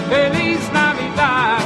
Feliz Navidad,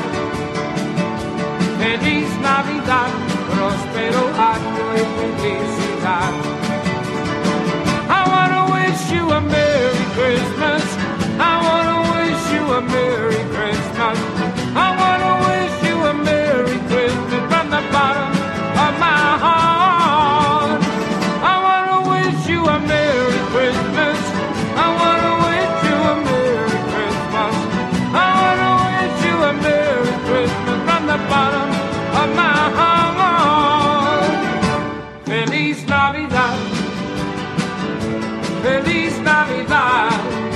feliz Navidad, próspero año y felicidad. I wanna wish you a Merry Christmas. I wanna wish you a Merry Christmas. I wanna wish you a Merry Christmas from the bottom of my heart. I wanna wish you a Merry Christmas. I wanna wish you a Merry Christmas. I wanna wish you a Merry Christmas from the bottom of my heart. Feliz Navidad, feliz Navidad,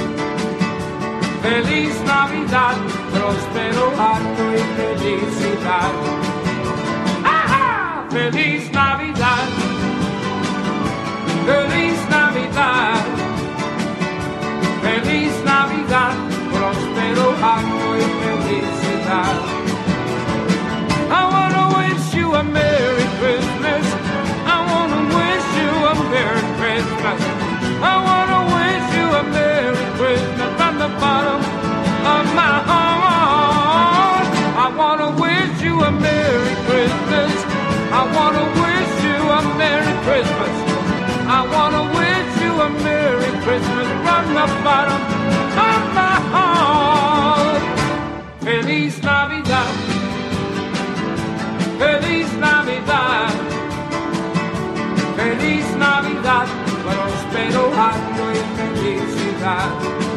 feliz Navidad, próspero año y felicidad. ¡Ajá! Feliz Navidad, feliz Navidad, feliz Navidad, próspero año y felicidad. I wanna wish you a Merry Christmas. I wanna wish you a Merry Christmas. I wanna wish you a Merry Christmas from the bottom of my heart. I wanna wish you a Merry Christmas. I wanna wish you a Merry Christmas. I wanna wish you a Merry Christmas from the bottom of my heart. Feliz Navidad, feliz Navidad, feliz Navidad, próspero año y felicidad.